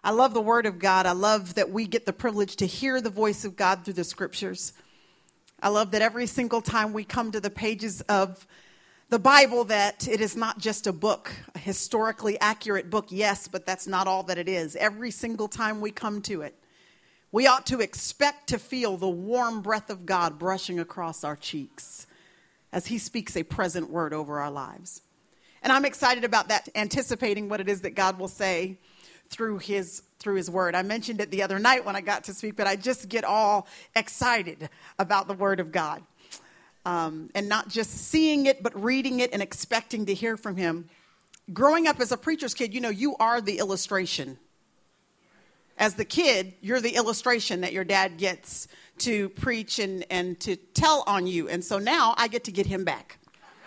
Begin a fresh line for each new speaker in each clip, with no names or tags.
I love the Word of God. I love that we get the privilege to hear the voice of God through the Scriptures. I love that every single time we come to the pages of the Bible, that it is not just a book, a historically accurate book, yes, but that's not all that it is. Every single time we come to it, we ought to expect to feel the warm breath of God brushing across our cheeks as He speaks a present word over our lives. And I'm excited about that, anticipating what it is that God will say through his word. I mentioned it the other night when I got to speak, but I just get all excited about the word of God. And not just seeing it, but reading it and expecting to hear from him. Growing up as a preacher's kid, you are the illustration. As the kid, you're the illustration that your dad gets to preach and to tell on you. And so now I get to get him back.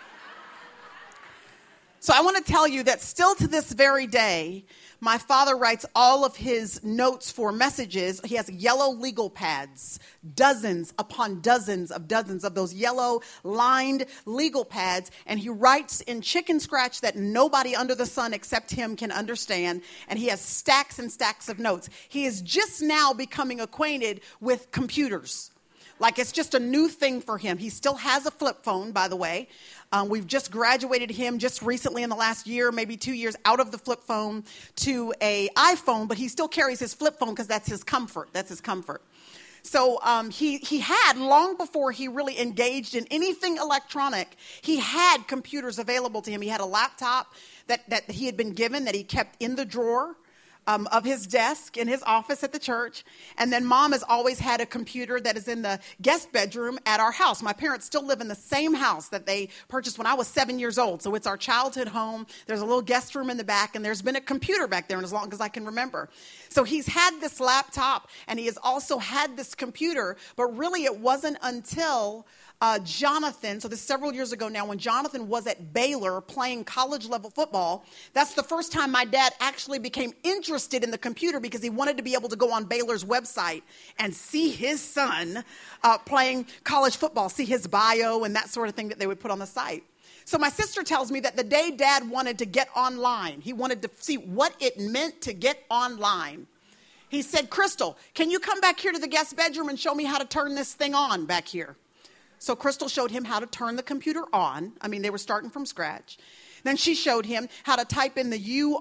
So I want to tell you that still to this very day, my father writes all of his notes for messages. He has yellow legal pads, dozens upon dozens of those yellow lined legal pads. And he writes in chicken scratch that nobody under the sun except him can understand. And he has stacks and stacks of notes. He is just now becoming acquainted with computers. Like it's just a new thing for him. He still has a flip phone, by the way. We've just graduated him just recently in the last year, maybe 2 years, out of the flip phone to an iPhone, but he still carries his flip phone because that's his comfort. That's his comfort. So he had, long before he really engaged in anything electronic, he had computers available to him. He had a laptop that he had been given that he kept in the drawer of his desk in his office at the church. And then mom has always had a computer that is in the guest bedroom at our house. My parents still live in the same house that they purchased when I was 7 years old. So it's our childhood home. There's a little guest room in the back, and there's been a computer back there as long as I can remember. So he's had this laptop, and he has also had this computer, but really it wasn't until Jonathan, so this is several years ago now, when Jonathan was at Baylor playing college level football, that's the first time my dad actually became interested in the computer because he wanted to be able to go on Baylor's website and see his son playing college football, see his bio and that sort of thing that they would put on the site. So my sister tells me that the day Dad wanted to get online, he wanted to see what it meant to get online. He said, "Crystal, can you come back here to the guest bedroom and show me how to turn this thing on back here?" So Crystal showed him how to turn the computer on. I mean, they were starting from scratch. Then she showed him how to type in the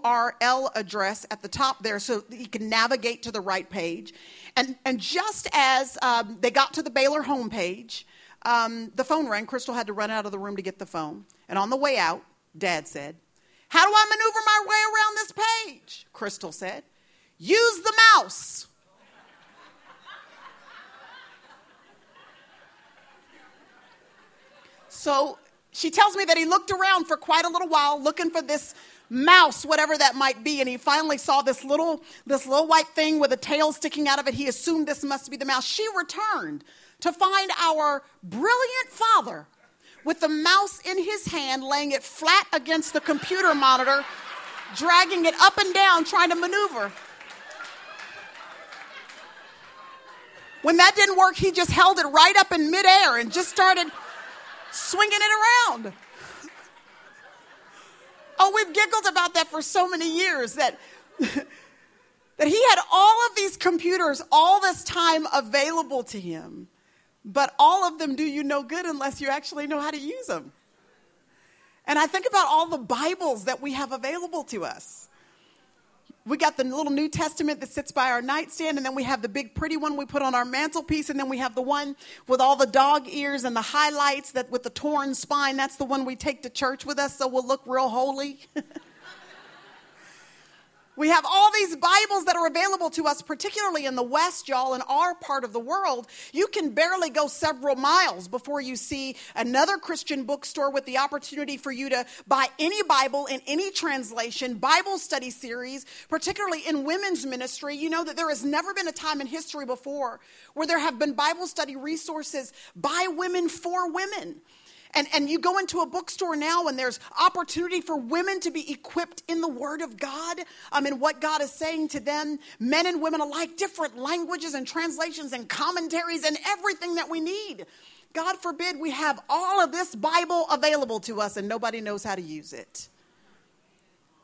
URL address at the top there so that he could navigate to the right page. And just as they got to the Baylor homepage, the phone rang. Crystal had to run out of the room to get the phone. And on the way out, Dad said, "How do I maneuver my way around this page?" Crystal said, "Use the mouse." So she tells me that he looked around for quite a little while looking for this mouse, whatever that might be, and he finally saw this little white thing with a tail sticking out of it. He assumed this must be the mouse. She returned to find our brilliant father with the mouse in his hand, laying it flat against the computer monitor, dragging it up and down, trying to maneuver. When that didn't work, he just held it right up in midair and just started swinging it around. Oh, we've giggled about that for so many years, that he had all of these computers all this time available to him, but all of them do you no good unless you actually know how to use them. And I think about all the Bibles that we have available to us. We got the little New Testament that sits by our nightstand, and then we have the big pretty one we put on our mantelpiece, and then we have the one with all the dog ears and the highlights that with the torn spine. That's the one we take to church with us so we'll look real holy. We have all these Bibles that are available to us, particularly in the West, y'all, in our part of the world. You can barely go several miles before you see another Christian bookstore with the opportunity for you to buy any Bible in any translation, Bible study series, particularly in women's ministry. You know that there has never been a time in history before where there have been Bible study resources by women for women. And you go into a bookstore now and there's opportunity for women to be equipped in the Word of God, and what God is saying to them, men and women alike, different languages and translations and commentaries and everything that we need. God forbid we have all of this Bible available to us and nobody knows how to use it.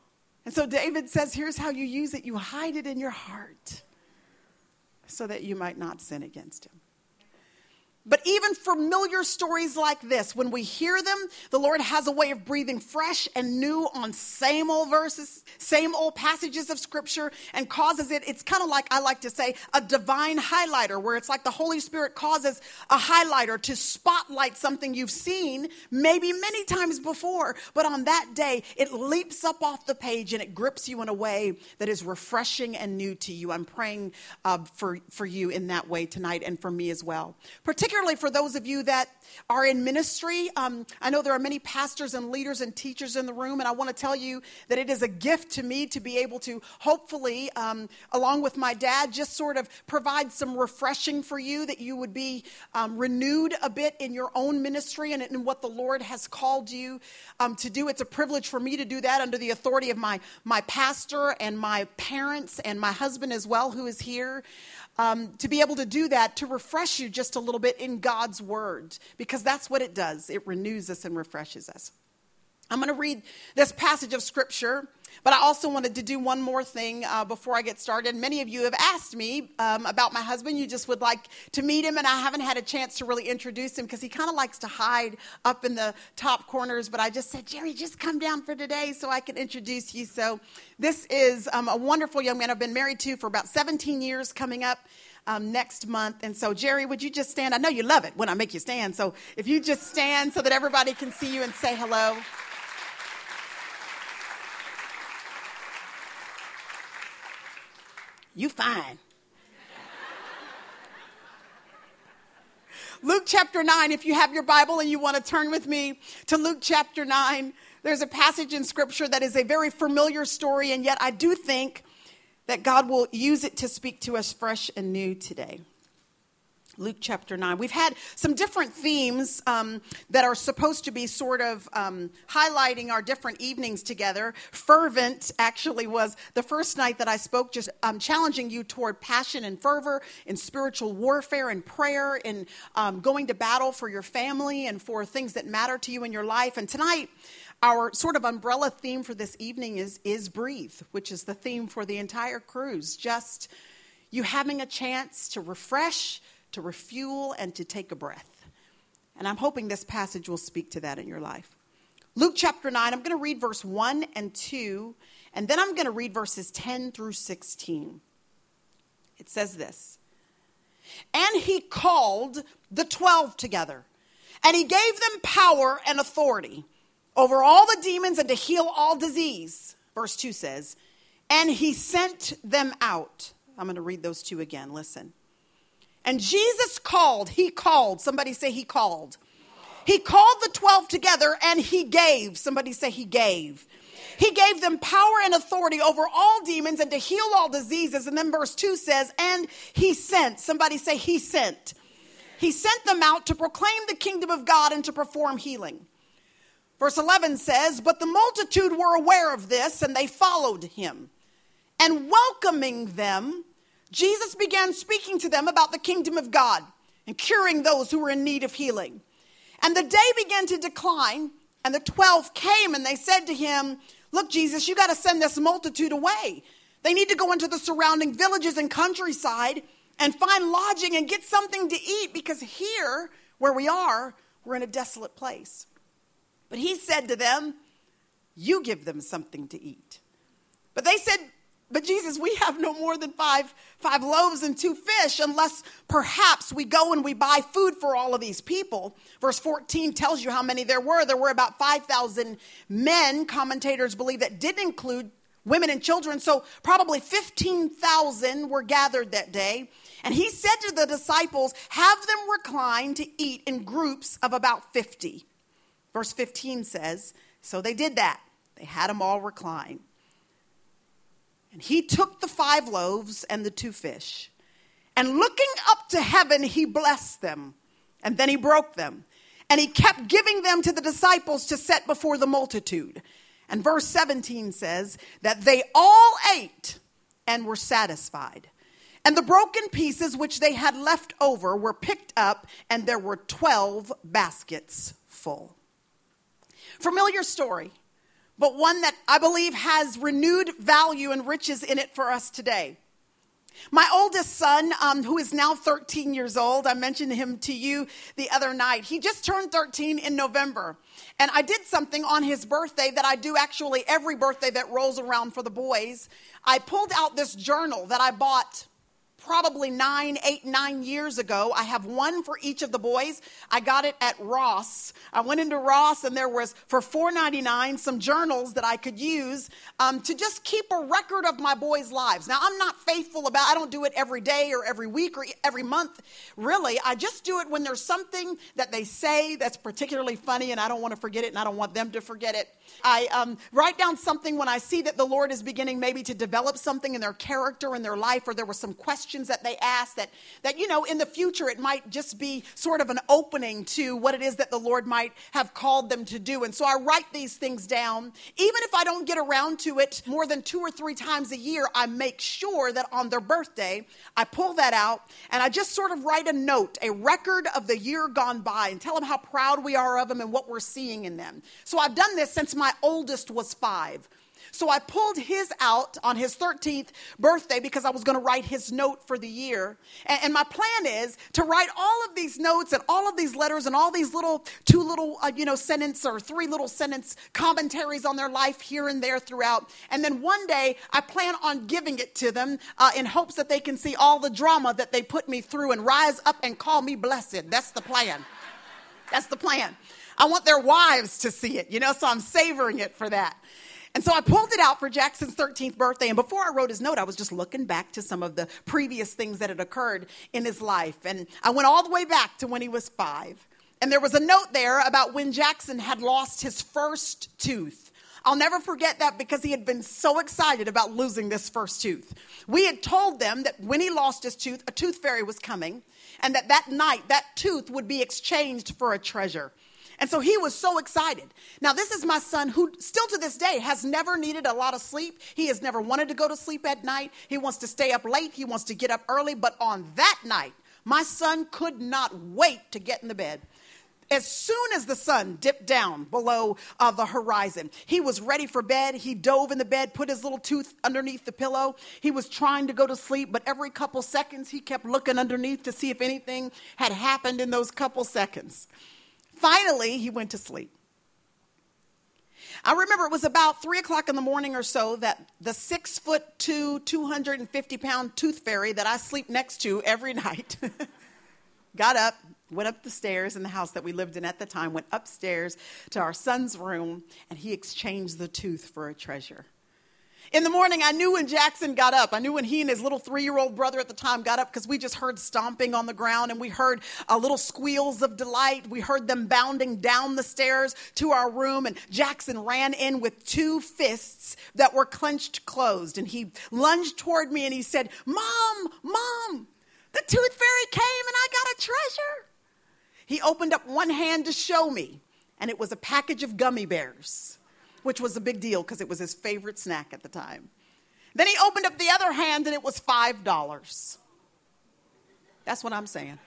And so David says, here's how you use it. You hide it in your heart so that you might not sin against him. But even familiar stories like this, when we hear them, the Lord has a way of breathing fresh and new on same old verses, same old passages of Scripture, and causes it's kind of like, I like to say, a divine highlighter, where it's like the Holy Spirit causes a highlighter to spotlight something you've seen maybe many times before, but on that day, it leaps up off the page and it grips you in a way that is refreshing and new to you. I'm praying for you in that way tonight, and for me as well. Particularly for those of you that are in ministry. I know there are many pastors and leaders and teachers in the room, and I want to tell you that it is a gift to me to be able to hopefully, along with my dad, just sort of provide some refreshing for you, that you would be renewed a bit in your own ministry and in what the Lord has called you to do. It's a privilege for me to do that under the authority of my pastor and my parents and my husband as well, who is here. To be able to do that, to refresh you just a little bit in God's word, because that's what it does. It renews us and refreshes us. I'm going to read this passage of Scripture, but I also wanted to do one more thing before I get started. Many of you have asked me about my husband. You just would like to meet him, and I haven't had a chance to really introduce him because he kind of likes to hide up in the top corners. But I just said, Jerry, just come down for today so I can introduce you. So this is a wonderful young man I've been married to for about 17 years coming up next month. And so, Jerry, would you just stand? I know you love it when I make you stand. So if you just stand so that everybody can see you and say hello. You fine. Luke chapter 9, if you have your Bible and you want to turn with me to Luke chapter 9, there's a passage in Scripture that is a very familiar story, and yet I do think that God will use it to speak to us fresh and new today. Luke chapter 9. We've had some different themes that are supposed to be sort of highlighting our different evenings together. Fervent actually was the first night that I spoke, just challenging you toward passion and fervor in spiritual warfare and prayer and going to battle for your family and for things that matter to you in your life. And tonight, our sort of umbrella theme for this evening is breathe, which is the theme for the entire cruise. Just you having a chance to refresh, to refuel, and to take a breath. And I'm hoping this passage will speak to that in your life. Luke chapter 9, I'm going to read verse 1 and 2, and then I'm going to read verses 10 through 16. It says this: And he called the 12 together, and he gave them power and authority over all the demons and to heal all disease. Verse 2 says, and he sent them out. I'm going to read those two again. Listen. And Jesus called, he called. Somebody say he called. He called the 12 together and he gave. Somebody say he gave. He gave them power and authority over all demons and to heal all diseases. And then verse 2 says, and he sent. Somebody say he sent. He sent them out to proclaim the kingdom of God and to perform healing. Verse 11 says, but the multitude were aware of this and they followed him. And welcoming them, Jesus began speaking to them about the kingdom of God and curing those who were in need of healing. And the day began to decline, and the 12 came and they said to him, look, Jesus, you got to send this multitude away. They need to go into the surrounding villages and countryside and find lodging and get something to eat, because here, where we are, we're in a desolate place. But he said to them, you give them something to eat. But they said, but Jesus, we have no more than five loaves and 2 fish, unless perhaps we go and we buy food for all of these people. Verse 14 tells you how many there were. There were about 5,000 men. Commentators believe that did include women and children. So probably 15,000 were gathered that day. And he said to the disciples, have them recline to eat in groups of about 50. Verse 15 says, so they did that. They had them all recline. And he took the 5 loaves and the 2 fish, and looking up to heaven, he blessed them, and then he broke them, and he kept giving them to the disciples to set before the multitude. And verse 17 says that they all ate and were satisfied. And the broken pieces which they had left over were picked up, and there were 12 baskets full. Familiar story. but one that I believe has renewed value and riches in it for us today. My oldest son, who is now 13 years old, I mentioned him to you the other night. He just turned 13 in November. And I did something on his birthday that I do actually every birthday that rolls around for the boys. I pulled out this journal that I bought probably 9 years ago. I have one for each of the boys. I got it at Ross. I went into Ross and there was, for $4.99, some journals that I could use to just keep a record of my boys' lives. Now, I'm not faithful I don't do it every day or every week or every month. Really, I just do it when there's something that they say that's particularly funny and I don't want to forget it and I don't want them to forget it. I write down something when I see that the Lord is beginning maybe to develop something in their character, in their life, or there were some questions that they asked that in the future it might just be sort of an opening to what it is that the Lord might have called them to do. And so I write these things down. Even if I don't get around to it more than 2 or 3 times a year, I make sure that on their birthday, I pull that out and I just sort of write a note, a record of the year gone by, and tell them how proud we are of them and what we're seeing in them. So I've done this since my oldest was 5. So I pulled his out on his 13th birthday because I was going to write his note for the year. And my plan is to write all of these notes and all of these letters and all these 2 sentence or 3 little sentence commentaries on their life here and there throughout. And then one day I plan on giving it to them in hopes that they can see all the drama that they put me through and rise up and call me blessed. That's the plan. That's the plan. I want their wives to see it, so I'm savoring it for that. And so I pulled it out for Jackson's 13th birthday. And before I wrote his note, I was just looking back to some of the previous things that had occurred in his life. And I went all the way back to when he was 5. And there was a note there about when Jackson had lost his first tooth. I'll never forget that because he had been so excited about losing this first tooth. We had told them that when he lost his tooth, a tooth fairy was coming. And that night, that tooth would be exchanged for a treasure. And so he was so excited. Now, this is my son who still to this day has never needed a lot of sleep. He has never wanted to go to sleep at night. He wants to stay up late. He wants to get up early. But on that night, my son could not wait to get in the bed. As soon as the sun dipped down below the horizon, he was ready for bed. He dove in the bed, put his little tooth underneath the pillow. He was trying to go to sleep, but every couple seconds, he kept looking underneath to see if anything had happened in those couple seconds. Finally, he went to sleep. I remember it was about 3 o'clock in the morning or so that the 6'2", 250-pound tooth fairy that I sleep next to every night got up, went up the stairs in the house that we lived in at the time, went upstairs to our son's room, and he exchanged the tooth for a treasure. In the morning, I knew when Jackson got up. I knew when he and his little 3-year-old brother at the time got up because we just heard stomping on the ground and we heard little squeals of delight. We heard them bounding down the stairs to our room, and Jackson ran in with 2 fists that were clenched closed, and he lunged toward me and he said, "Mom, the tooth fairy came and I got a treasure." He opened up one hand to show me, and it was a package of gummy bears, which was a big deal because it was his favorite snack at the time. Then he opened up the other hand and it was $5. That's what I'm saying.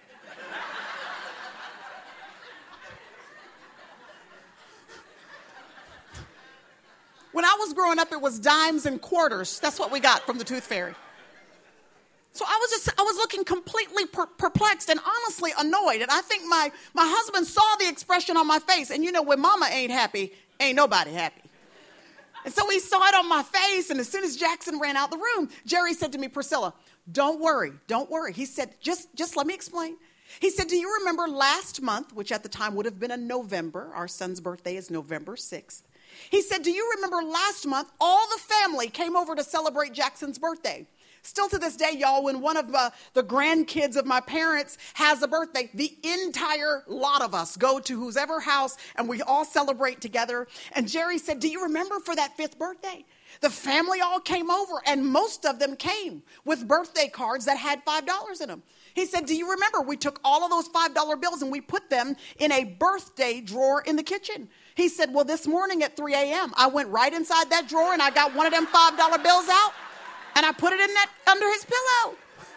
When I was growing up, it was dimes and quarters. That's what we got from the tooth fairy. So I was looking completely perplexed and honestly annoyed. And I think my husband saw the expression on my face. And when mama ain't happy, ain't nobody happy. And so he saw it on my face, and as soon as Jackson ran out the room, Jerry said to me, "Priscilla, don't worry. He said, just let me explain. He said, "Do you remember last month," which at the time would have been in November. Our son's birthday is November 6th. He said, "Do you remember last month, all the family came over to celebrate Jackson's birthday?" Still to this day, y'all, when one of the grandkids of my parents has a birthday, the entire lot of us go to whoever house and we all celebrate together. And Jerry said, "Do you remember for that 5th birthday? The family all came over and most of them came with birthday cards that had $5 in them." He said, "Do you remember we took all of those $5 bills and we put them in a birthday drawer in the kitchen?" He said, "Well, this morning at 3 a.m., I went right inside that drawer and I got one of them $5 bills out. And I put it in that under his pillow."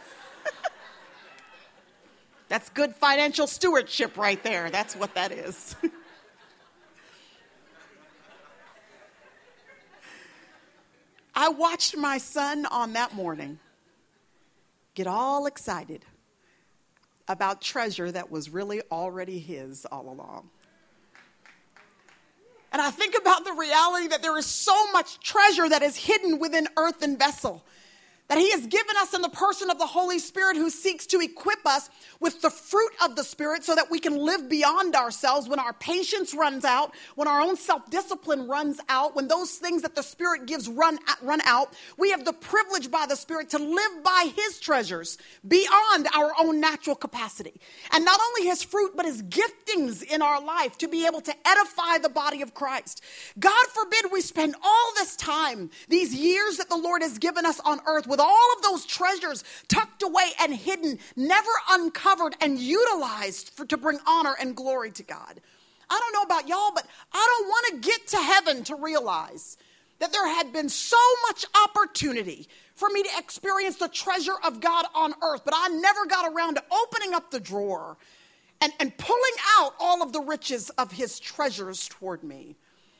That's good financial stewardship right there. That's what that is. I watched my son on that morning get all excited about treasure that was really already his all along. And I think about the reality that there is so much treasure that is hidden within earthen vessel, that he has given us in the person of the Holy Spirit, who seeks to equip us with the fruit of the Spirit so that we can live beyond ourselves when our patience runs out, when our own self-discipline runs out, when those things that the Spirit gives run out. We have the privilege by the Spirit to live by his treasures beyond our own natural capacity. And not only his fruit, but his giftings in our life to be able to edify the body of Christ. God forbid we spend all this time, these years that the Lord has given us on earth, with all of those treasures tucked away and hidden, never uncovered and utilized to bring honor and glory to God. I don't know about y'all, but I don't want to get to heaven to realize that there had been so much opportunity for me to experience the treasure of God on earth, but I never got around to opening up the drawer and pulling out all of the riches of his treasures toward me.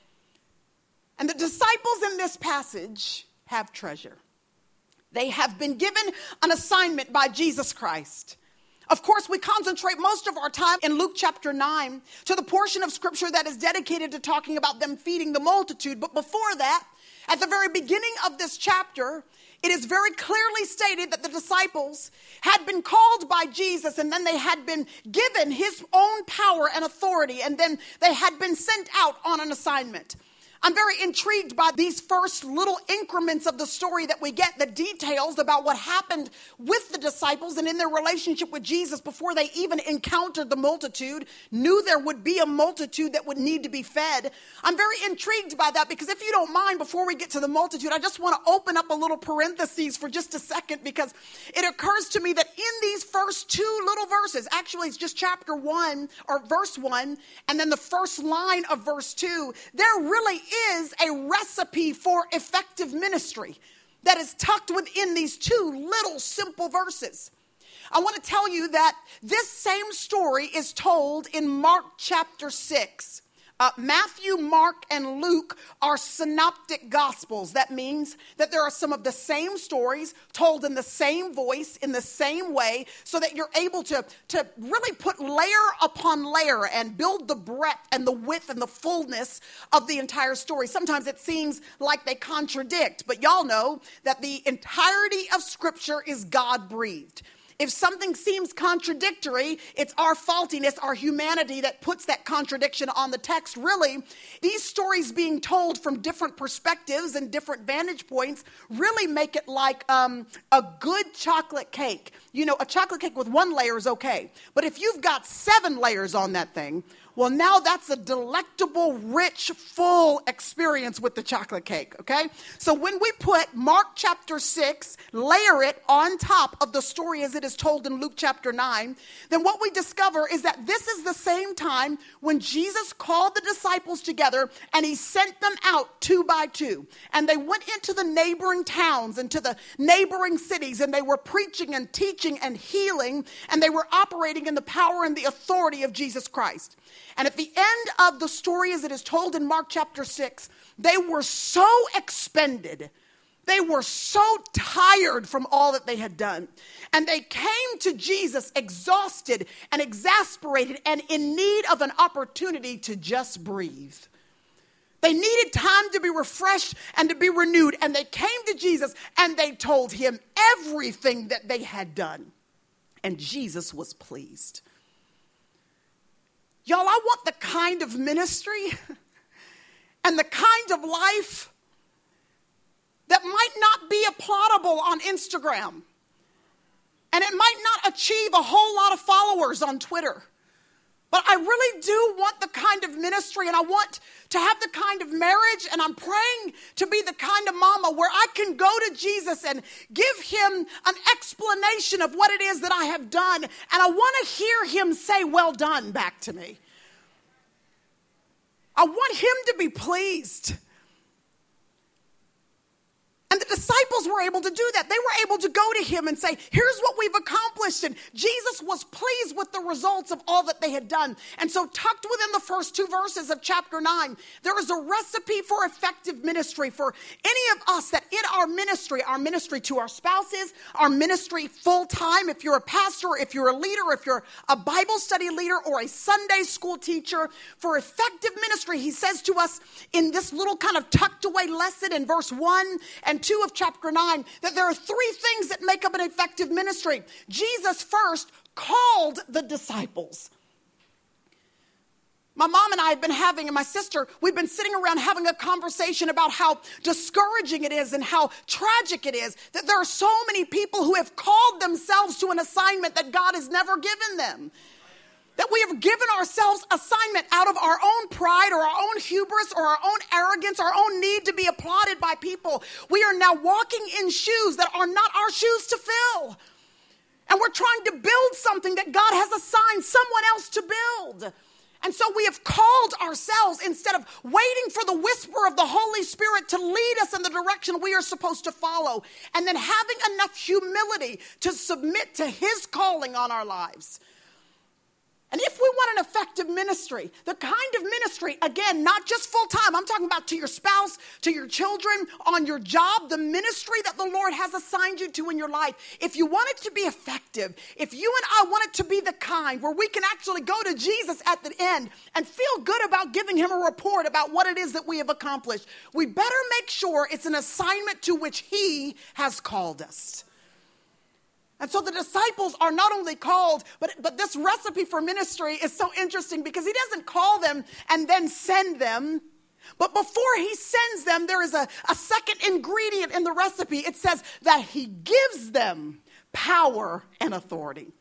And the disciples in this passage have treasure. They have been given an assignment by Jesus Christ. Of course, we concentrate most of our time in Luke chapter 9 to the portion of scripture that is dedicated to talking about them feeding the multitude. But before that, at the very beginning of this chapter, it is very clearly stated that the disciples had been called by Jesus, and then they had been given his own power and authority, and then they had been sent out on an assignment. I'm very intrigued by these first little increments of the story that we get, the details about what happened with the disciples and in their relationship with Jesus before they even encountered the multitude, knew there would be a multitude that would need to be fed. I'm very intrigued by that because if you don't mind, before we get to the multitude, I just want to open up a little parentheses for just a second, because it occurs to me that in these first two little verses, actually it's just chapter 1 or verse 1, and then the first line of verse 2, there really is a recipe for effective ministry that is tucked within these two little simple verses. I want to tell you that this same story is told in Mark chapter 6. Matthew, Mark, and Luke are synoptic gospels. That means that there are some of the same stories told in the same voice, in the same way, so that you're able to really put layer upon layer and build the breadth and the width and the fullness of the entire story. Sometimes it seems like they contradict, but y'all know that the entirety of Scripture is God-breathed. If something seems contradictory, it's our faultiness, our humanity that puts that contradiction on the text. Really, these stories being told from different perspectives and different vantage points really make it like a good chocolate cake. You know, a chocolate cake with one layer is okay. But if you've got 7 layers on that thing, well, now that's a delectable, rich, full experience with the chocolate cake, okay? So when we put Mark chapter 6, layer it on top of the story as it is told in Luke chapter 9, then what we discover is that this is the same time when Jesus called the disciples together and he sent them out 2 by 2. And they went into the neighboring towns and to the neighboring cities, and they were preaching and teaching and healing, and they were operating in the power and the authority of Jesus Christ. And at the end of the story as it is told in Mark chapter 6, they were so expended. They were so tired from all that they had done. And they came to Jesus exhausted and exasperated and in need of an opportunity to just breathe. They needed time to be refreshed and to be renewed. And they came to Jesus and they told him everything that they had done. And Jesus was pleased. Y'all, I want the kind of ministry and the kind of life that might not be applaudable on Instagram. And it might not achieve a whole lot of followers on Twitter. But I really do want the kind of ministry, and I want to have the kind of marriage, and I'm praying to be the kind of mama where I can go to Jesus and give him an explanation of what it is that I have done. And I want to hear him say, "Well done," back to me. I want him to be pleased. And the disciples were able to do that. They were able to go to him and say, here's what we've accomplished. And Jesus was pleased with the results of all that they had done. And so tucked within the first 2 verses of chapter 9, there is a recipe for effective ministry for any of us that in our ministry to our spouses, our ministry full-time, if you're a pastor, if you're a leader, if you're a Bible study leader or a Sunday school teacher, for effective ministry, he says to us in this little kind of tucked away lesson in verse 1 and 2 of chapter 9, that there are 3 things that make up an effective ministry. Jesus first called the disciples. My mom and I have been having, and my sister, we've been sitting around having a conversation about how discouraging it is and how tragic it is that there are so many people who have called themselves to an assignment that God has never given them. That we have given ourselves assignment out of our own pride or our own hubris or our own arrogance, our own need to be applauded by people. We are now walking in shoes that are not our shoes to fill. And we're trying to build something that God has assigned someone else to build. And so we have called ourselves, instead of waiting for the whisper of the Holy Spirit to lead us in the direction we are supposed to follow, and then having enough humility to submit to his calling on our lives. And if we want an effective ministry, the kind of ministry, again, not just full-time, I'm talking about to your spouse, to your children, on your job, the ministry that the Lord has assigned you to in your life. If you want it to be effective, if you and I want it to be the kind where we can actually go to Jesus at the end and feel good about giving him a report about what it is that we have accomplished, we better make sure it's an assignment to which he has called us. And so the disciples are not only called, but this recipe for ministry is so interesting because he doesn't call them and then send them. But before he sends them, there is a second ingredient in the recipe. It says that he gives them power and authority.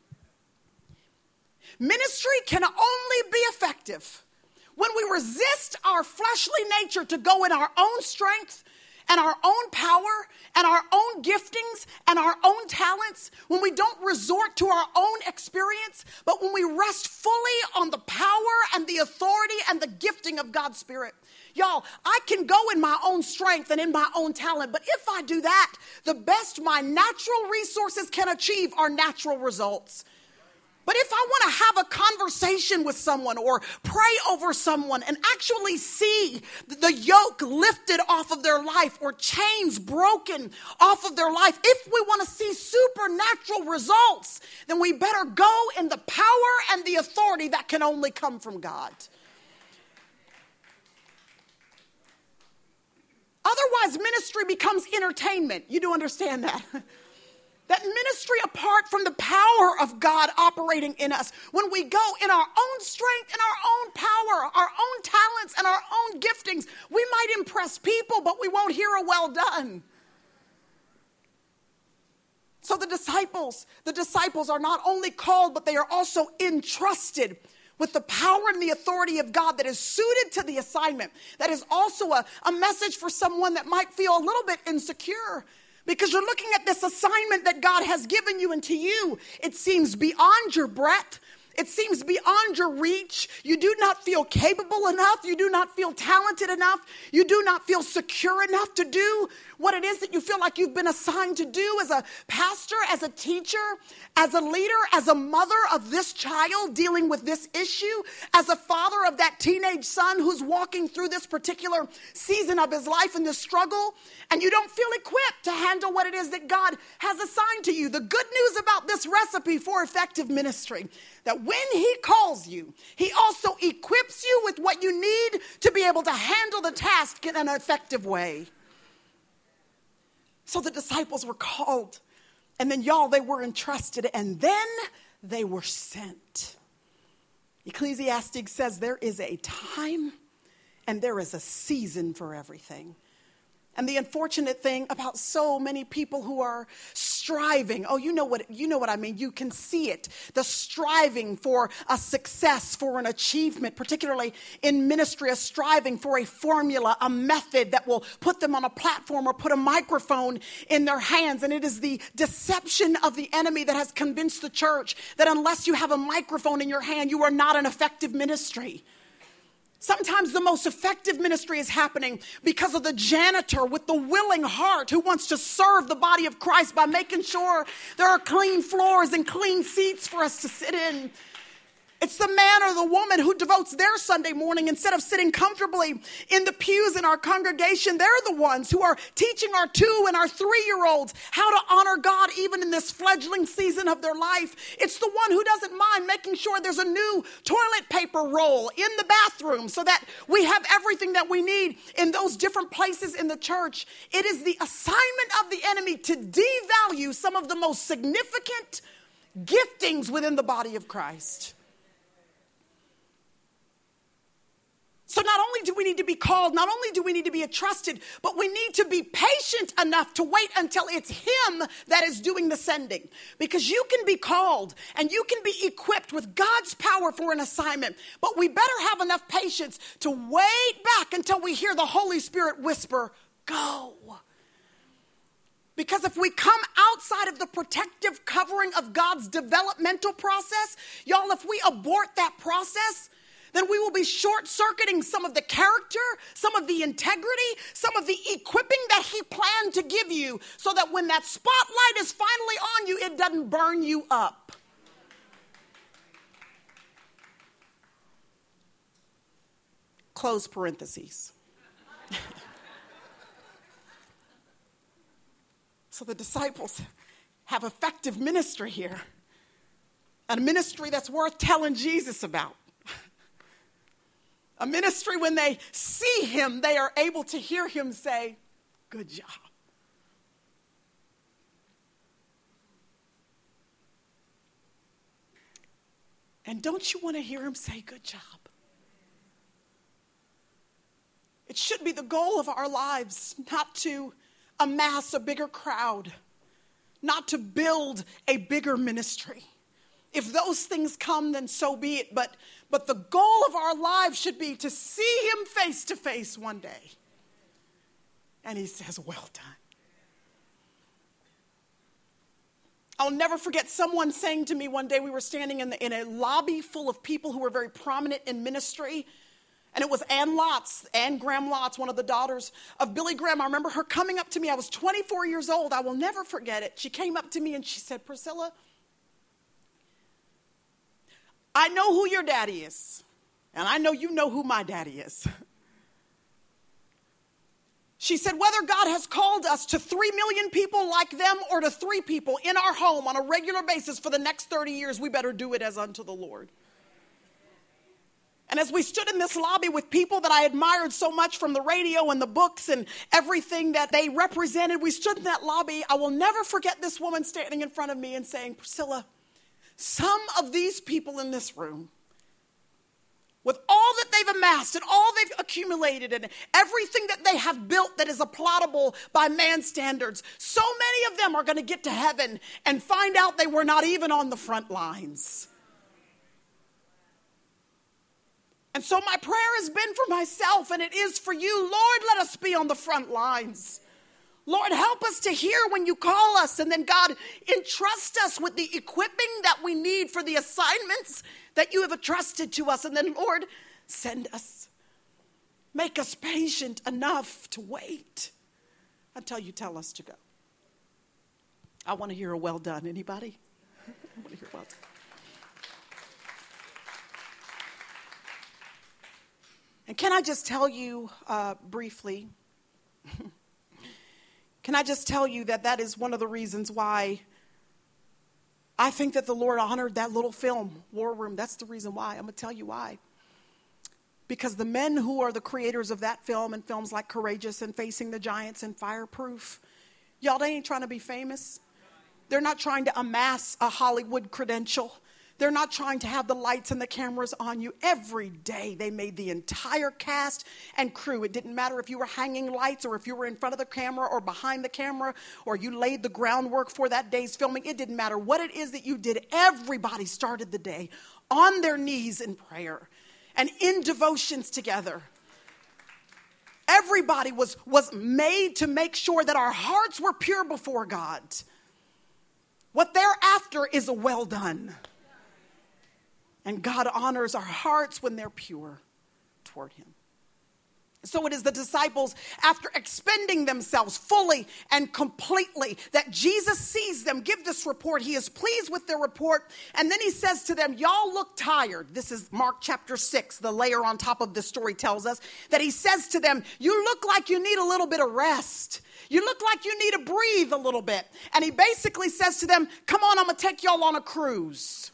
Ministry can only be effective when we resist our fleshly nature to go in our own strength and our own power and our own giftings and our own talents, when we don't resort to our own experience, but when we rest fully on the power and the authority and the gifting of God's Spirit. Y'all, I can go in my own strength and in my own talent, but if I do that, the best my natural resources can achieve are natural results. But if I want to have a conversation with someone or pray over someone and actually see the yoke lifted off of their life or chains broken off of their life, if we want to see supernatural results, then we better go in the power and the authority that can only come from God. Otherwise, ministry becomes entertainment. You do understand that? That ministry apart from the power of God operating in us, when we go in our own strength and our own power, our own talents and our own giftings, we might impress people, but we won't hear a well done. So the disciples are not only called, but they are also entrusted with the power and the authority of God that is suited to the assignment. That is also a message for someone that might feel a little bit insecure, because you're looking at this assignment that God has given you, and to you, it seems beyond your breadth. It seems beyond your reach. You do not feel capable enough. You do not feel talented enough. You do not feel secure enough to do what it is that you feel like you've been assigned to do as a pastor, as a teacher, as a leader, as a mother of this child dealing with this issue, as a father of that teenage son who's walking through this particular season of his life and this struggle, and you don't feel equipped to handle what it is that God has assigned to you. The good news about this recipe for effective ministry, that when he calls you, he also equips you with what you need to be able to handle the task in an effective way. So the disciples were called, and then y'all, they were entrusted, and then they were sent. Ecclesiastes says there is a time and there is a season for everything. And the unfortunate thing about so many people who are striving, you know what I mean. You can see it. The striving for a success, for an achievement, particularly in ministry, a striving for a formula, a method that will put them on a platform or put a microphone in their hands. And it is the deception of the enemy that has convinced the church that unless you have a microphone in your hand, you are not an effective ministry. Sometimes the most effective ministry is happening because of the janitor with the willing heart who wants to serve the body of Christ by making sure there are clean floors and clean seats for us to sit in. It's the man or the woman who devotes their Sunday morning, instead of sitting comfortably in the pews in our congregation, they're the ones who are teaching our 2 and our 3-year-olds how to honor God even in this fledgling season of their life. It's the one who doesn't mind making sure there's a new toilet paper roll in the bathroom so that we have everything that we need in those different places in the church. It is the assignment of the enemy to devalue some of the most significant giftings within the body of Christ. So not only do we need to be called, not only do we need to be entrusted, but we need to be patient enough to wait until it's him that is doing the sending. Because you can be called and you can be equipped with God's power for an assignment, but we better have enough patience to wait back until we hear the Holy Spirit whisper, go. Because if we come outside of the protective covering of God's developmental process, y'all, if we abort that process, then we will be short-circuiting some of the character, some of the integrity, some of the equipping that he planned to give you so that when that spotlight is finally on you, it doesn't burn you up. Close parentheses. So the disciples have effective ministry here, a ministry that's worth telling Jesus about. A ministry, when they see him, they are able to hear him say, good job. And don't you want to hear him say, good job? It should be the goal of our lives not to amass a bigger crowd, not to build a bigger ministry. If those things come, then so be it. But the goal of our lives should be to see him face to face one day. And he says, well done. I'll never forget someone saying to me one day, we were standing in a lobby full of people who were very prominent in ministry. And it was Ann Graham Lotz, one of the daughters of Billy Graham. I remember her coming up to me. I was 24 years old. I will never forget it. She came up to me and she said, Priscilla, I know who your daddy is, and I know you know who my daddy is. She said, whether God has called us to 3 million people like them or to 3 people in our home on a regular basis for the next 30 years, we better do it as unto the Lord. And as we stood in this lobby with people that I admired so much from the radio and the books and everything that they represented, we stood in that lobby. I will never forget this woman standing in front of me and saying, Priscilla, some of these people in this room, with all that they've amassed and all they've accumulated and everything that they have built that is applaudable by man's standards, so many of them are going to get to heaven and find out they were not even on the front lines. And so my prayer has been for myself, and it is for you. Lord, let us be on the front lines. Lord, help us to hear when you call us, and then God, entrust us with the equipping that we need for the assignments that you have entrusted to us. And then, Lord, send us. Make us patient enough to wait until you tell us to go. I want to hear a well done. Anybody? I want to hear well done. And can I just tell you briefly, can I just tell you that is one of the reasons why I think that the Lord honored that little film, War Room. That's the reason why. I'm going to tell you why. Because the men who are the creators of that film and films like Courageous and Facing the Giants and Fireproof, y'all, they ain't trying to be famous. They're not trying to amass a Hollywood credential. They're not trying to have the lights and the cameras on you. Every day they made the entire cast and crew. It didn't matter if you were hanging lights or if you were in front of the camera or behind the camera or you laid the groundwork for that day's filming. It didn't matter what it is that you did. Everybody started the day on their knees in prayer and in devotions together. Everybody was made to make sure that our hearts were pure before God. What they're after is a well done. And God honors our hearts when they're pure. toward him. So it is the disciples, after expending themselves fully and completely, that Jesus sees them give this report. He is pleased with their report. And then he says to them, y'all look tired. This is Mark chapter 6. The layer on top of this story tells us that he says to them, you look like you need a little bit of rest. You look like you need to breathe a little bit. And he basically says to them, come on, I'm going to take y'all on a cruise.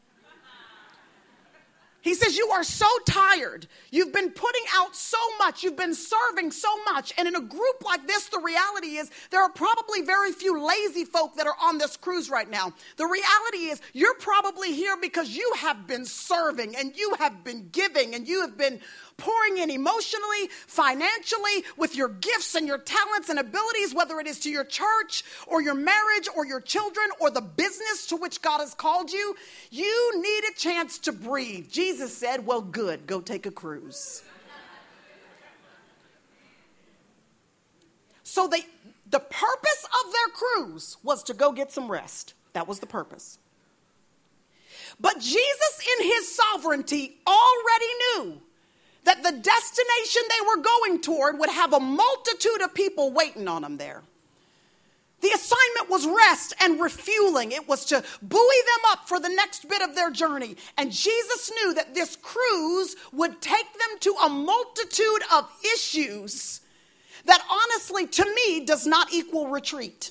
He says, you are so tired. You've been putting out so much. You've been serving so much. And in a group like this, the reality is there are probably very few lazy folk that are on this cruise right now. The reality is you're probably here because you have been serving and you have been giving and you have been pouring in emotionally, financially, with your gifts and your talents and abilities, whether it is to your church or your marriage or your children or the business to which God has called you. You need a chance to breathe. Jesus said, well, good, go take a cruise. So the purpose of their cruise was to go get some rest. That was the purpose. But Jesus, in his sovereignty, already knew that the destination they were going toward would have a multitude of people waiting on them there. The assignment was rest and refueling. It was to buoy them up for the next bit of their journey. And Jesus knew that this cruise would take them to a multitude of issues that honestly, to me, does not equal retreat.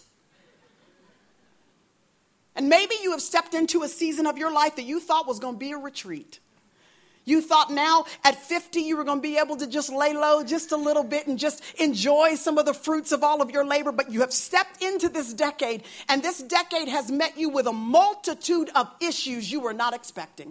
And maybe you have stepped into a season of your life that you thought was going to be a retreat. You thought now at 50 you were going to be able to just lay low just a little bit and just enjoy some of the fruits of all of your labor. But you have stepped into this decade, and this decade has met you with a multitude of issues you were not expecting.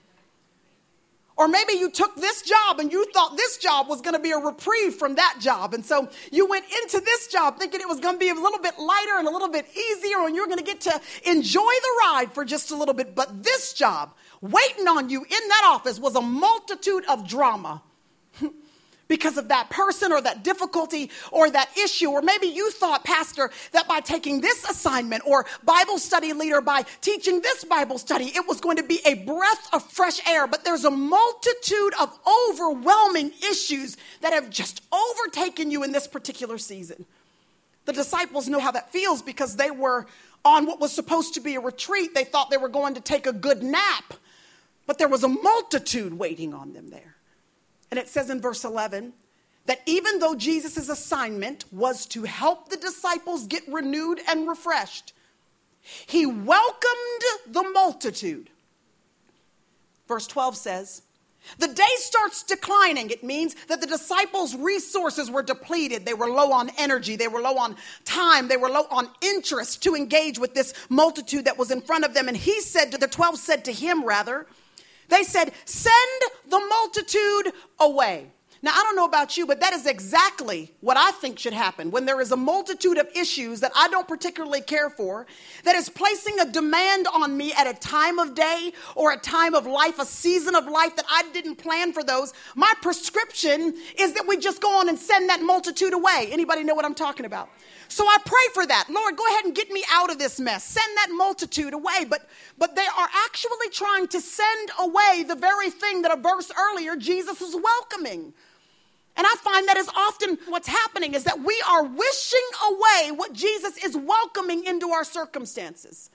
Or maybe you took this job and you thought this job was going to be a reprieve from that job. And so you went into this job thinking it was going to be a little bit lighter and a little bit easier, and you're going to get to enjoy the ride for just a little bit. But this job, waiting on you in that office, was a multitude of drama because of that person or that difficulty or that issue. Or maybe you thought, Pastor, that by taking this assignment or Bible study leader, by teaching this Bible study, it was going to be a breath of fresh air. But there's a multitude of overwhelming issues that have just overtaken you in this particular season. The disciples know how that feels because they were on what was supposed to be a retreat. They thought they were going to take a good nap, but there was a multitude waiting on them there. And it says in verse 11 that even though Jesus' assignment was to help the disciples get renewed and refreshed, he welcomed the multitude. Verse 12 says, the day starts declining. It means that the disciples' resources were depleted. They were low on energy. They were low on time. They were low on interest to engage with this multitude that was in front of them. And the 12 said to him, they said, send the multitude away. Now, I don't know about you, but that is exactly what I think should happen when there is a multitude of issues that I don't particularly care for, that is placing a demand on me at a time of day or a time of life, a season of life that I didn't plan for those. My prescription is that we just go on and send that multitude away. Anybody know what I'm talking about? So I pray for that. Lord, go ahead and get me out of this mess. Send that multitude away. But they are actually trying to send away the very thing that a verse earlier Jesus was welcoming. And I find that is often what's happening, is that we are wishing away what Jesus is welcoming into our circumstances.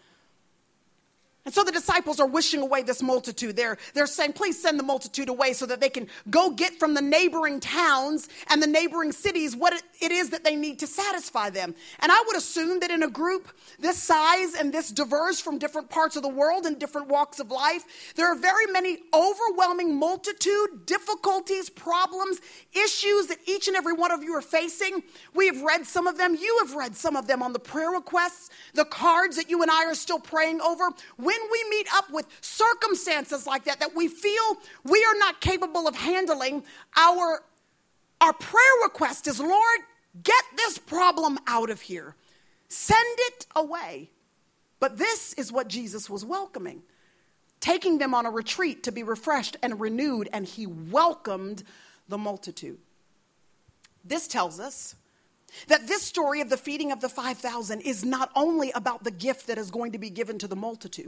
And so the disciples are wishing away this multitude. They're saying, please send the multitude away so that they can go get from the neighboring towns and the neighboring cities what it is that they need to satisfy them. And I would assume that in a group this size and this diverse from different parts of the world and different walks of life, there are very many overwhelming multitude, difficulties, problems, issues that each and every one of you are facing. We have read some of them. You have read some of them on the prayer requests, the cards that you and I are still praying over. When we meet up with circumstances like that we feel we are not capable of handling, our prayer request is, Lord, get this problem out of here. Send it away. But this is what Jesus was welcoming, taking them on a retreat to be refreshed and renewed, and he welcomed the multitude. This tells us that this story of the feeding of the 5,000 is not only about the gift that is going to be given to the multitude,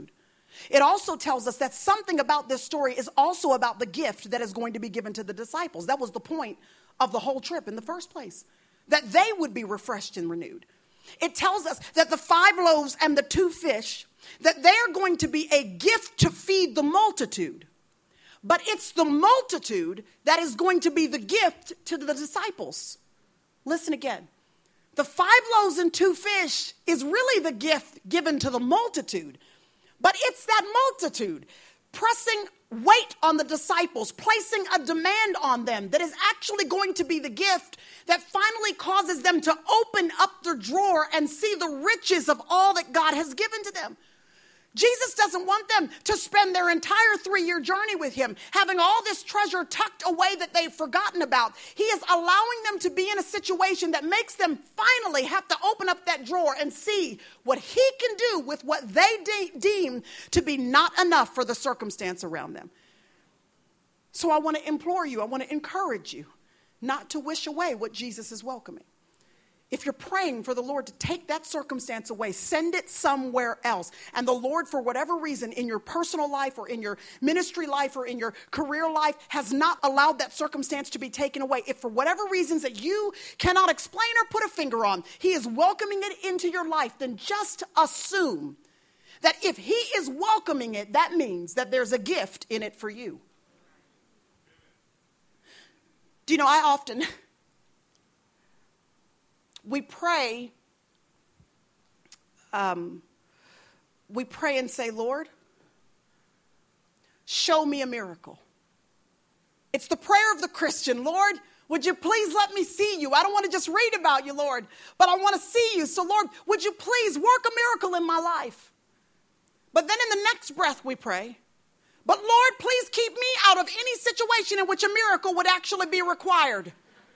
It also tells us that something about this story is also about the gift that is going to be given to the disciples. That was the point of the whole trip in the first place, that they would be refreshed and renewed. It tells us that the 5 loaves and the 2 fish, that they are going to be a gift to feed the multitude. But it's the multitude that is going to be the gift to the disciples. Listen again. The 5 loaves and 2 fish is really the gift given to the multitude. But it's that multitude pressing weight on the disciples, placing a demand on them that is actually going to be the gift that finally causes them to open up their drawer and see the riches of all that God has given to them. Jesus doesn't want them to spend their entire 3-year journey with him, having all this treasure tucked away that they've forgotten about. He is allowing them to be in a situation that makes them finally have to open up that drawer and see what he can do with what they deem to be not enough for the circumstance around them. So I want to implore you, I want to encourage you not to wish away what Jesus is welcoming. If you're praying for the Lord to take that circumstance away, send it somewhere else. And the Lord, for whatever reason, in your personal life or in your ministry life or in your career life, has not allowed that circumstance to be taken away. If for whatever reasons that you cannot explain or put a finger on, he is welcoming it into your life, then just assume that if he is welcoming it, that means that there's a gift in it for you. Do you know, I often... We pray and say, Lord, show me a miracle. It's the prayer of the Christian. Lord, would you please let me see you? I don't want to just read about you, Lord, but I want to see you. So, Lord, would you please work a miracle in my life? But then in the next breath we pray, but Lord, please keep me out of any situation in which a miracle would actually be required.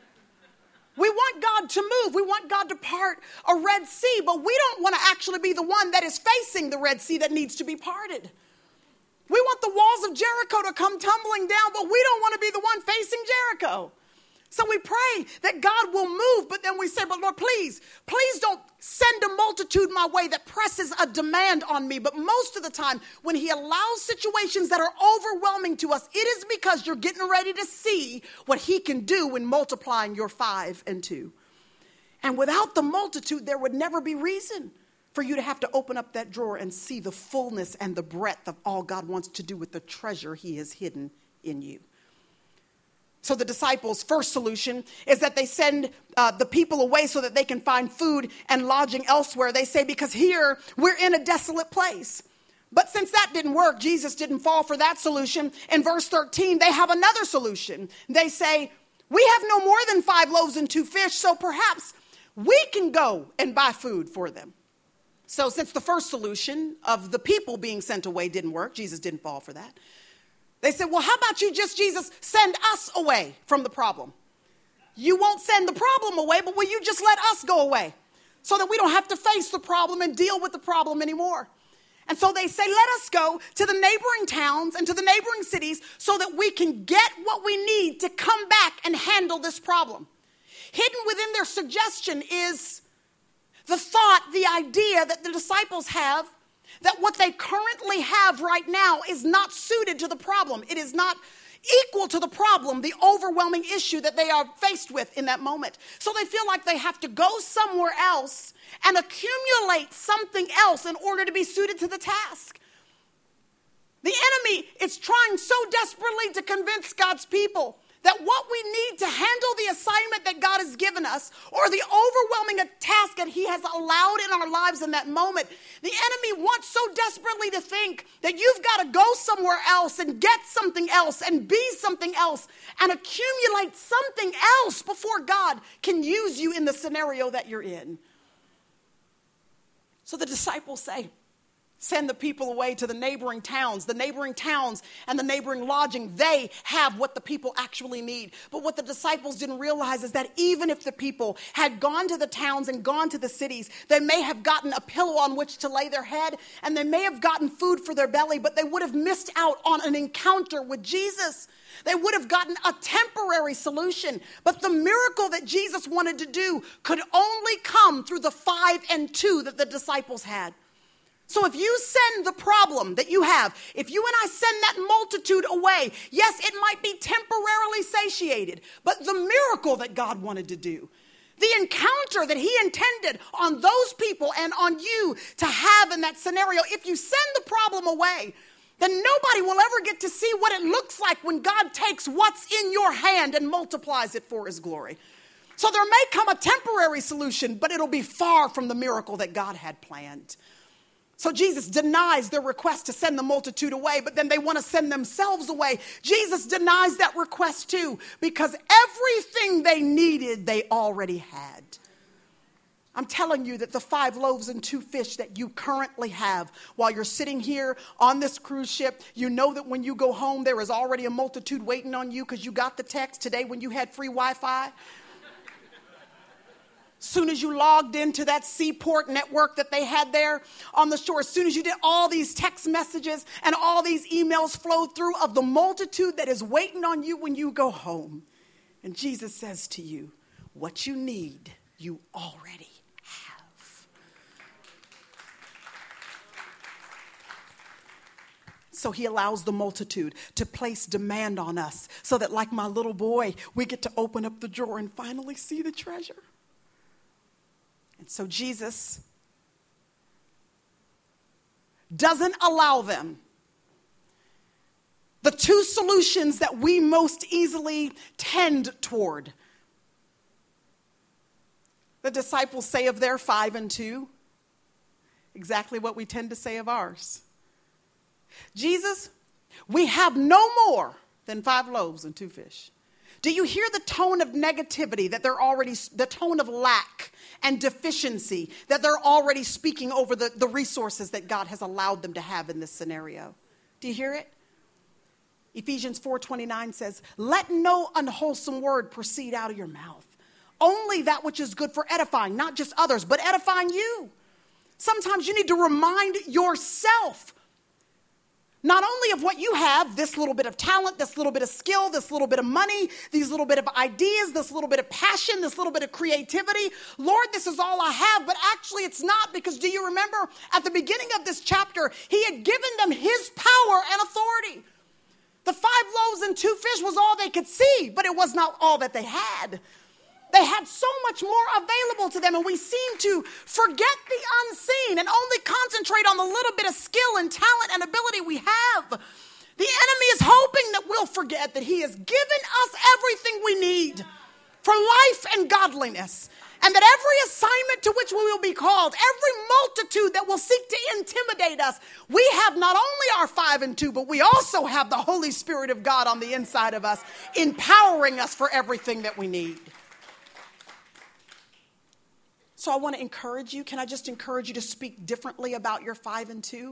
We want God to move. We want God to part a Red Sea, but we don't want to actually be the one that is facing the Red Sea that needs to be parted. We want the walls of Jericho to come tumbling down, but we don't want to be the one facing Jericho. So we pray that God will move, but then we say, but Lord, please don't send a multitude my way that presses a demand on me. But most of the time, when he allows situations that are overwhelming to us, it is because you're getting ready to see what he can do in multiplying your 5 and 2. And without the multitude, there would never be reason for you to have to open up that drawer and see the fullness and the breadth of all God wants to do with the treasure he has hidden in you. So the disciples' first solution is that they send the people away so that they can find food and lodging elsewhere. They say, because here we're in a desolate place. But since that didn't work, Jesus didn't fall for that solution. In verse 13, they have another solution. They say, we have no more than 5 loaves and 2 fish, so perhaps we can go and buy food for them. So since the first solution of the people being sent away didn't work, Jesus didn't fall for that. They said, well, how about you just, Jesus, send us away from the problem? You won't send the problem away, but will you just let us go away so that we don't have to face the problem and deal with the problem anymore? And so they say, let us go to the neighboring towns and to the neighboring cities so that we can get what we need to come back and handle this problem. Hidden within their suggestion is the thought, the idea that the disciples have that what they currently have right now is not suited to the problem. It is not equal to the problem, the overwhelming issue that they are faced with in that moment. So they feel like they have to go somewhere else and accumulate something else in order to be suited to the task. The enemy is trying so desperately to convince God's people that what we need to handle the assignment that God has given us, or the overwhelming task that he has allowed in our lives in that moment, the enemy wants so desperately to think that you've got to go somewhere else and get something else and be something else and accumulate something else before God can use you in the scenario that you're in. So the disciples say, send the people away to the neighboring towns and the neighboring lodging. They have what the people actually need. But what the disciples didn't realize is that even if the people had gone to the towns and gone to the cities, they may have gotten a pillow on which to lay their head, and they may have gotten food for their belly, but they would have missed out on an encounter with Jesus. They would have gotten a temporary solution. But the miracle that Jesus wanted to do could only come through the 5 and 2 that the disciples had. So if you send the problem that you have, if you and I send that multitude away, yes, it might be temporarily satiated, but the miracle that God wanted to do, the encounter that he intended on those people and on you to have in that scenario, if you send the problem away, then nobody will ever get to see what it looks like when God takes what's in your hand and multiplies it for his glory. So there may come a temporary solution, but it'll be far from the miracle that God had planned. So Jesus denies their request to send the multitude away, but then they want to send themselves away. Jesus denies that request too, because everything they needed, they already had. I'm telling you that the 5 loaves and 2 fish that you currently have while you're sitting here on this cruise ship, you know that when you go home, there is already a multitude waiting on you because you got the text today when you had free Wi-Fi. Soon as you logged into that seaport network that they had there on the shore, as soon as you did, all these text messages and all these emails flowed through of the multitude that is waiting on you when you go home. And Jesus says to you, what you need, you already have. So he allows the multitude to place demand on us so that, like my little boy, we get to open up the drawer and finally see the treasure. And so Jesus doesn't allow them. The 2 solutions that we most easily tend toward. The disciples say of their 5 and 2, exactly what we tend to say of ours. Jesus, we have no more than 5 loaves and 2 fish. Do you hear the tone of negativity that they're already, the tone of lack and deficiency that they're already speaking over the resources that God has allowed them to have in this scenario? Do you hear it? Ephesians 4:29 says, let no unwholesome word proceed out of your mouth. Only that which is good for edifying, not just others, but edifying you. Sometimes you need to remind yourself not only of what you have, this little bit of talent, this little bit of skill, this little bit of money, these little bit of ideas, this little bit of passion, this little bit of creativity. Lord, this is all I have, but actually it's not, because do you remember at the beginning of this chapter, he had given them his power and authority. The 5 loaves and 2 fish was all they could see, but it was not all that they had. They had so much more available to them, and we seem to forget the unseen and only concentrate on the little bit of skill and talent and ability we have. The enemy is hoping that we'll forget that he has given us everything we need for life and godliness, and that every assignment to which we will be called, every multitude that will seek to intimidate us, we have not only our 5 and 2, but we also have the Holy Spirit of God on the inside of us, empowering us for everything that we need. So I want to encourage you. Can I just encourage you to speak differently about your 5 and 2?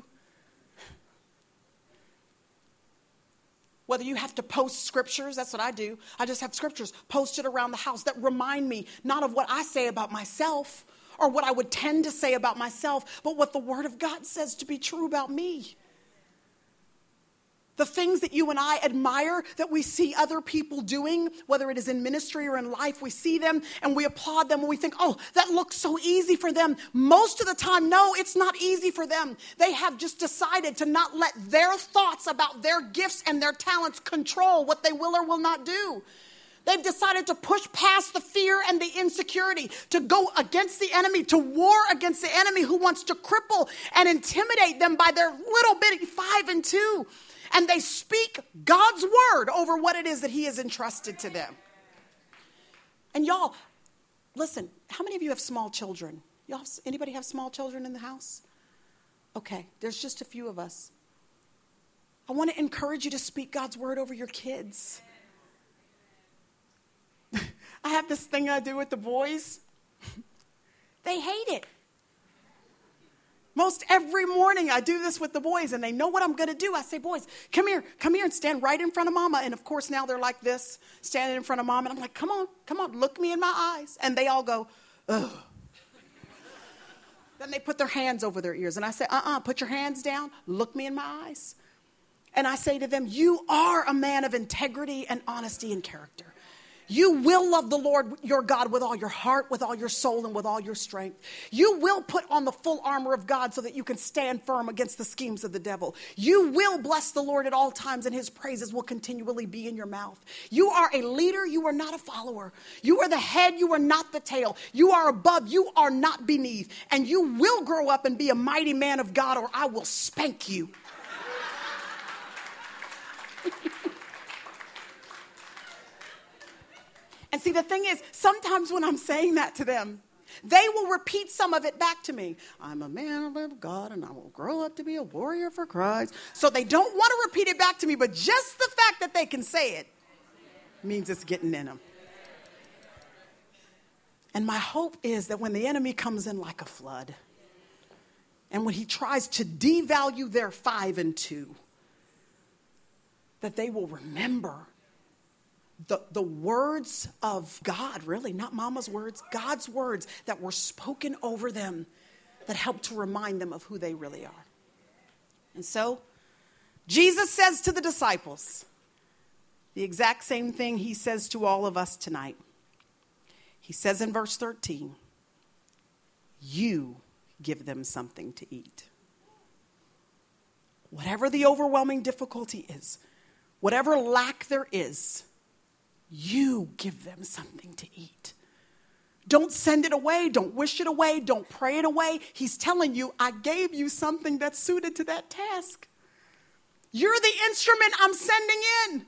Whether you have to post scriptures, that's what I do. I just have scriptures posted around the house that remind me not of what I say about myself or what I would tend to say about myself, but what the Word of God says to be true about me. The things that you and I admire, that we see other people doing, whether it is in ministry or in life, we see them and we applaud them and we think, oh, that looks so easy for them. Most of the time, no, it's not easy for them. They have just decided to not let their thoughts about their gifts and their talents control what they will or will not do. They've decided to push past the fear and the insecurity, to go against the enemy, to war against the enemy who wants to cripple and intimidate them by their little bitty 5 and 2. And they speak God's word over what it is that he has entrusted to them. And y'all, listen, how many of you have small children? Anybody have small children in the house? Okay, there's just a few of us. I want to encourage you to speak God's word over your kids. I have this thing I do with the boys. They hate it. Most every morning I do this with the boys and they know what I'm going to do. I say, boys, come here and stand right in front of mama. And of course now they're like this, standing in front of mom. And I'm like, come on, look me in my eyes. And they all go, ugh. Then they put their hands over their ears. And I say, put your hands down, look me in my eyes. And I say to them, you are a man of integrity and honesty and character. You will love the Lord your God with all your heart, with all your soul, and with all your strength. You will put on the full armor of God so that you can stand firm against the schemes of the devil. You will bless the Lord at all times, and his praises will continually be in your mouth. You are a leader. You are not a follower. You are the head. You are not the tail. You are above. You are not beneath. And you will grow up and be a mighty man of God, or I will spank you. And see, the thing is, sometimes when I'm saying that to them, they will repeat some of it back to me. I'm a man of God, and I will grow up to be a warrior for Christ. So they don't want to repeat it back to me, but just the fact that they can say it means it's getting in them. And my hope is that when the enemy comes in like a flood, and when he tries to devalue their 5 and 2, that they will remember the words of God, really, not mama's words, God's words that were spoken over them that helped to remind them of who they really are. And so, Jesus says to the disciples the exact same thing he says to all of us tonight. He says in verse 13, you give them something to eat. Whatever the overwhelming difficulty is, whatever lack there is, you give them something to eat. Don't send it away. Don't wish it away. Don't pray it away. He's telling you, I gave you something that's suited to that task. You're the instrument I'm sending in.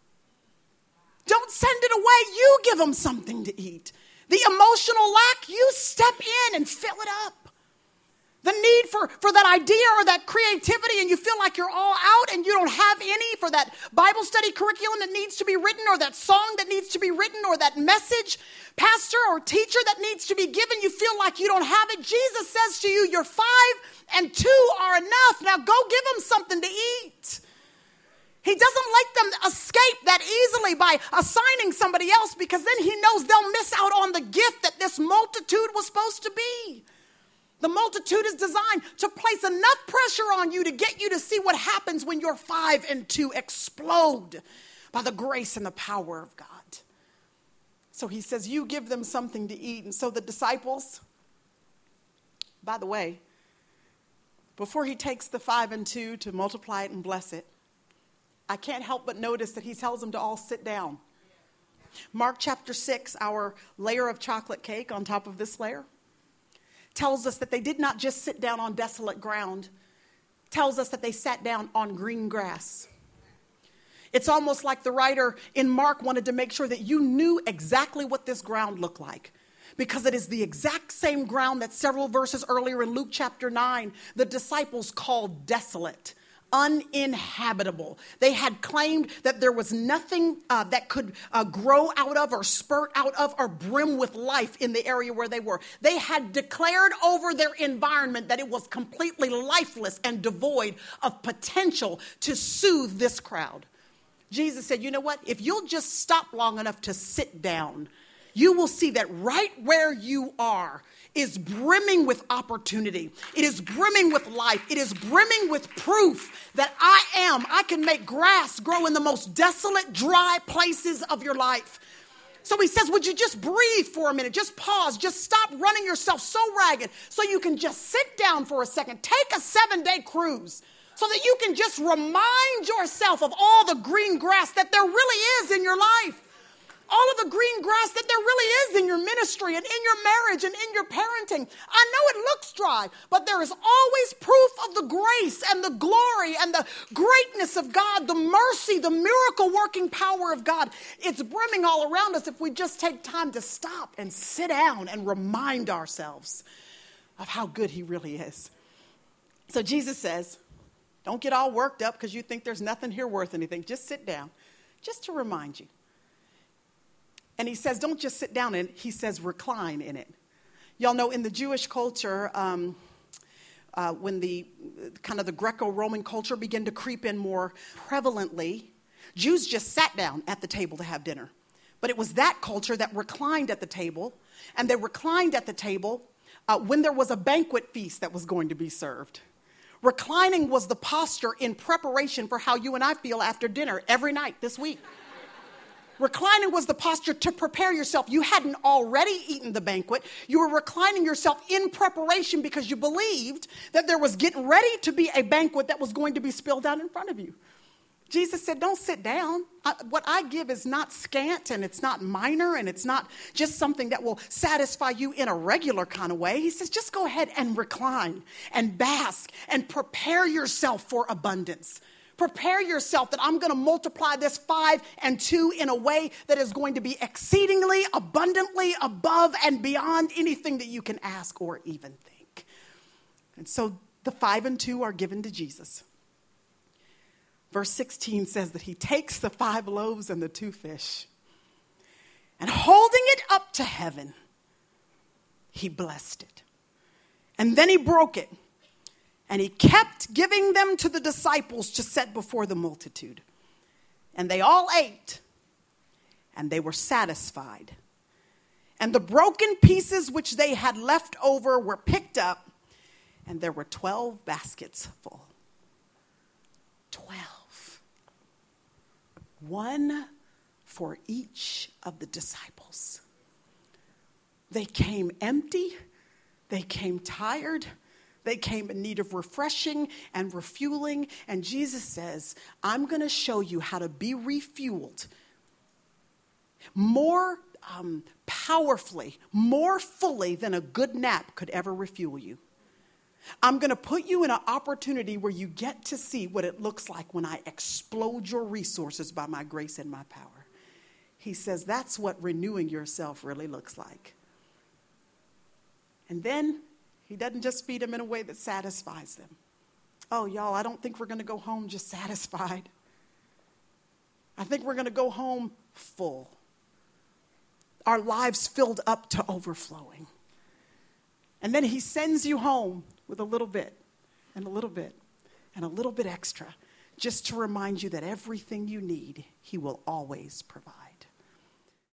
Don't send it away. You give them something to eat. The emotional lack, you step in and fill it up. The need for that idea or that creativity, and you feel like you're all out and you don't have any for that Bible study curriculum that needs to be written, or that song that needs to be written, or that message, pastor or teacher that needs to be given. You feel like you don't have it. Jesus says to you, your 5 and 2 are enough. Now go give them something to eat. He doesn't let them escape that easily by assigning somebody else, because then he knows they'll miss out on the gift that this multitude was supposed to be. The multitude is designed to place enough pressure on you to get you to see what happens when your 5 and 2 explode by the grace and the power of God. So he says, you give them something to eat. And so the disciples, by the way, before he takes the 5 and 2 to multiply it and bless it, I can't help but notice that he tells them to all sit down. Mark chapter 6, our layer of chocolate cake on top of this layer, tells us that they did not just sit down on desolate ground. Tells us that they sat down on green grass. It's almost like the writer in Mark wanted to make sure that you knew exactly what this ground looked like, because it is the exact same ground that several verses earlier in Luke chapter 9, the disciples called desolate, uninhabitable. They had claimed that there was nothing that could grow out of or spurt out of or brim with life in the area where they were. They had declared over their environment that it was completely lifeless and devoid of potential to soothe this crowd. Jesus said, you know what? If you'll just stop long enough to sit down, you will see that right where you are is brimming with opportunity. It is brimming with life. It is brimming with proof that I can make grass grow in the most desolate, dry places of your life. So he says, would you just breathe for a minute? Just pause. Just stop running yourself so ragged so you can just sit down for a second. Take a 7-day cruise so that you can just remind yourself of all the green grass that there really is in your life. All of the green grass that there really is in your ministry and in your marriage and in your parenting. I know it looks dry, but there is always proof of the grace and the glory and the greatness of God, the mercy, the miracle working power of God. It's brimming all around us if we just take time to stop and sit down and remind ourselves of how good he really is. So Jesus says, don't get all worked up because you think there's nothing here worth anything. Just sit down, just to remind you. And he says, don't just sit down in it. He says, recline in it. Y'all know in the Jewish culture, when the kind of the Greco-Roman culture began to creep in more prevalently, Jews just sat down at the table to have dinner. But it was that culture that reclined at the table. And they reclined at the table when there was a banquet feast that was going to be served. Reclining was the posture in preparation for how you and I feel after dinner every night this week. Reclining was the posture to prepare yourself. You hadn't already eaten the banquet. You were reclining yourself in preparation because you believed that there was getting ready to be a banquet that was going to be spilled out in front of you. Jesus said, don't sit down. What I give is not scant, and it's not minor, and it's not just something that will satisfy you in a regular kind of way. He says, just go ahead and recline and bask and prepare yourself for abundance. Prepare yourself that I'm going to multiply this 5 and 2 in a way that is going to be exceedingly, abundantly, above and beyond anything that you can ask or even think. And so the 5 and 2 are given to Jesus. Verse 16 says that he takes the 5 loaves and the 2 fish, and holding it up to heaven, he blessed it. And then he broke it, and he kept giving them to the disciples to set before the multitude. And they all ate, and they were satisfied. And the broken pieces which they had left over were picked up, and there were 12 baskets full. 12. One for each of the disciples. They came empty. They came tired. They came in need of refreshing and refueling. And Jesus says, I'm going to show you how to be refueled more powerfully, more fully than a good nap could ever refuel you. I'm going to put you in an opportunity where you get to see what it looks like when I explode your resources by my grace and my power. He says that's what renewing yourself really looks like. And then he doesn't just feed them in a way that satisfies them. Oh, y'all, I don't think we're going to go home just satisfied. I think we're going to go home full. Our lives filled up to overflowing. And then he sends you home with a little bit and a little bit and a little bit extra, just to remind you that everything you need, he will always provide.